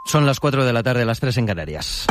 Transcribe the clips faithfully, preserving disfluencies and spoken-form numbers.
Son las cuatro de la tarde, las tres en Canarias.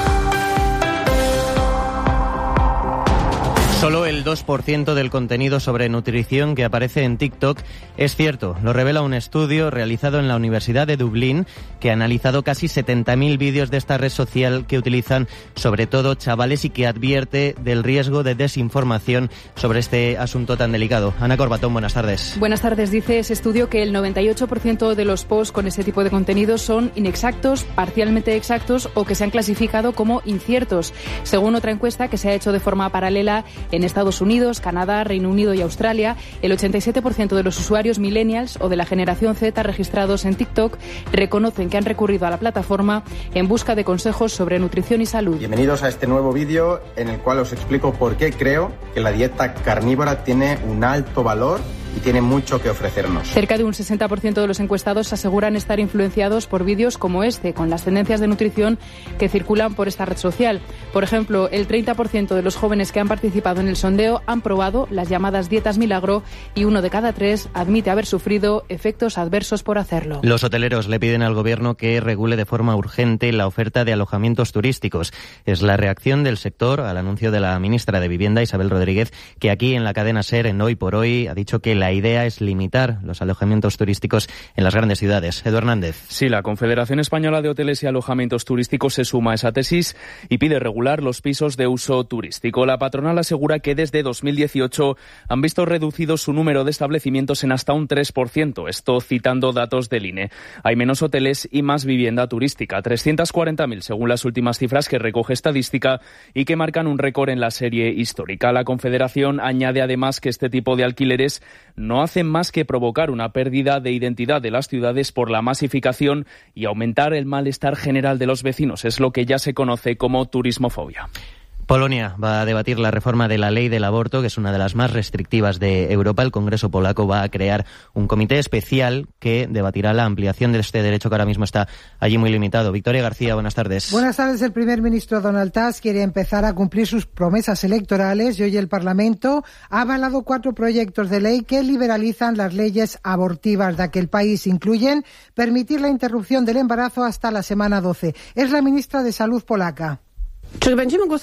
Solo el dos por ciento del contenido sobre nutrición que aparece en TikTok es cierto. Lo revela un estudio realizado en la Universidad de Dublín que ha analizado casi setenta mil vídeos de esta red social que utilizan sobre todo chavales y que advierte del riesgo de desinformación sobre este asunto tan delicado. Ana Corbatón, buenas tardes. Buenas tardes. Dice ese estudio que el noventa y ocho por ciento de los posts con ese tipo de contenido son inexactos, parcialmente exactos o que se han clasificado como inciertos. Según otra encuesta que se ha hecho de forma paralela en Estados Unidos, Canadá, Reino Unido y Australia, el ochenta y siete por ciento de los usuarios millennials o de la generación Z registrados en TikTok reconocen que han recurrido a la plataforma en busca de consejos sobre nutrición y salud. Bienvenidos a este nuevo vídeo en el cual os explico por qué creo que la dieta carnívora tiene un alto valor y tiene mucho que ofrecernos. Cerca de un sesenta por ciento de los encuestados aseguran estar influenciados por vídeos como este, con las tendencias de nutrición que circulan por esta red social. Por ejemplo, el treinta por ciento de los jóvenes que han participado en el sondeo han probado las llamadas dietas milagro y uno de cada tres admite haber sufrido efectos adversos por hacerlo. Los hoteleros le piden al gobierno que regule de forma urgente la oferta de alojamientos turísticos. Es la reacción del sector al anuncio de la ministra de Vivienda, Isabel Rodríguez, que aquí en la cadena SER, en Hoy por Hoy, ha dicho que la idea es limitar los alojamientos turísticos en las grandes ciudades. Edu Hernández. Sí, la Confederación Española de Hoteles y Alojamientos Turísticos se suma a esa tesis y pide regular los pisos de uso turístico. La patronal asegura que desde dos mil dieciocho han visto reducido su número de establecimientos en hasta un tres por ciento, esto citando datos del I N E. Hay menos hoteles y más vivienda turística, trescientos cuarenta mil según las últimas cifras que recoge Estadística y que marcan un récord en la serie histórica. La Confederación añade además que este tipo de alquileres no hacen más que provocar una pérdida de identidad de las ciudades por la masificación y aumentar el malestar general de los vecinos. Es lo que ya se conoce como turismofobia. Polonia va a debatir la reforma de la ley del aborto, que es una de las más restrictivas de Europa. El Congreso polaco va a crear un comité especial que debatirá la ampliación de este derecho que ahora mismo está allí muy limitado. Victoria García, buenas tardes. Buenas tardes. El primer ministro Donald Tusk quiere empezar a cumplir sus promesas electorales y hoy el Parlamento ha avalado cuatro proyectos de ley que liberalizan las leyes abortivas de aquel país. Incluyen permitir la interrupción del embarazo hasta la semana doce. Es la ministra de Salud polaca. Son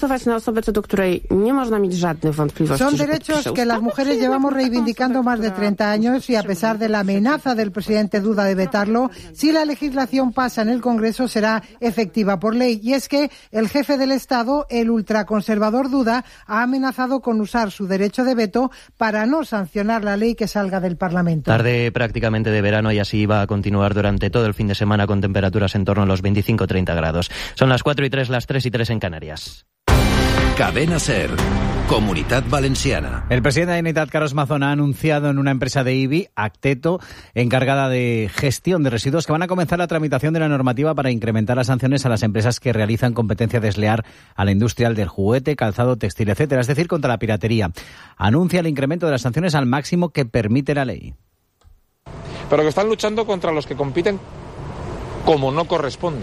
derechos que las mujeres llevamos reivindicando más de treinta años y a pesar de la amenaza del presidente Duda de vetarlo, si la legislación pasa en el Congreso será efectiva por ley. Y es que el jefe del Estado, el ultraconservador Duda, ha amenazado con usar su derecho de veto para no sancionar la ley que salga del Parlamento. Tarde prácticamente de verano y así va a continuar durante todo el fin de semana con temperaturas en torno a los veinticinco a treinta grados. Son las cuatro y tres, las tres y tres en Canarias. Cadena SER, Comunitat Valenciana. El presidente de la Generalitat, Carlos Mazón, ha anunciado en una empresa de I B I, Acteto, encargada de gestión de residuos, que van a comenzar la tramitación de la normativa para incrementar las sanciones a las empresas que realizan competencia desleal a la industria del juguete, calzado, textil, etcétera, es decir, contra la piratería. Anuncia el incremento de las sanciones al máximo que permite la ley. Pero que están luchando contra los que compiten como no corresponde,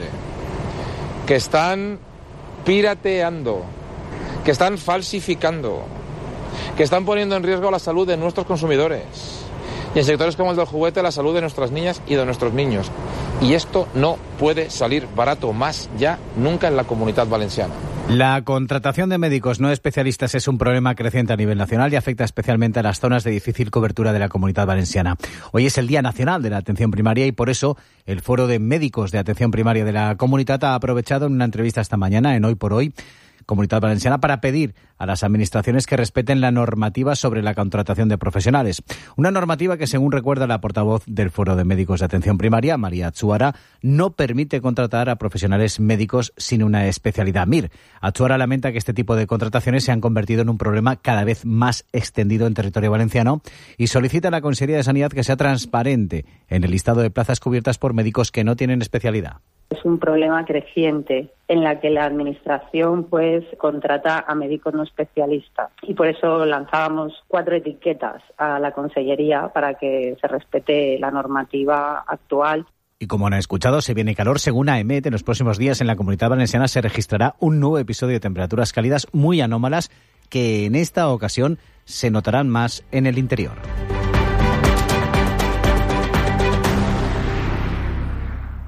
que están pirateando, que están falsificando, que están poniendo en riesgo la salud de nuestros consumidores y en sectores como el del juguete la salud de nuestras niñas y de nuestros niños. Y esto no puede salir barato más ya nunca en la Comunitat Valenciana. La contratación de médicos no especialistas es un problema creciente a nivel nacional y afecta especialmente a las zonas de difícil cobertura de la Comunitat Valenciana. Hoy es el Día Nacional de la Atención Primaria y por eso el Foro de Médicos de Atención Primaria de la Comunitat ha aprovechado en una entrevista esta mañana en Hoy por Hoy Comunitat Valenciana para pedir a las administraciones que respeten la normativa sobre la contratación de profesionales. Una normativa que, según recuerda la portavoz del Foro de Médicos de Atención Primaria, María Atsuara, no permite contratar a profesionales médicos sin una especialidad. Mir, Atsuara lamenta que este tipo de contrataciones se han convertido en un problema cada vez más extendido en territorio valenciano y solicita a la Consejería de Sanidad que sea transparente en el listado de plazas cubiertas por médicos que no tienen especialidad. Es un problema creciente en la que la administración pues contrata a médicos no especialistas y por eso lanzábamos cuatro etiquetas a la Consellería para que se respete la normativa actual. Y como han escuchado, se viene calor. Según AEMET, en los próximos días en la Comunitat Valenciana se registrará un nuevo episodio de temperaturas cálidas muy anómalas que en esta ocasión se notarán más en el interior.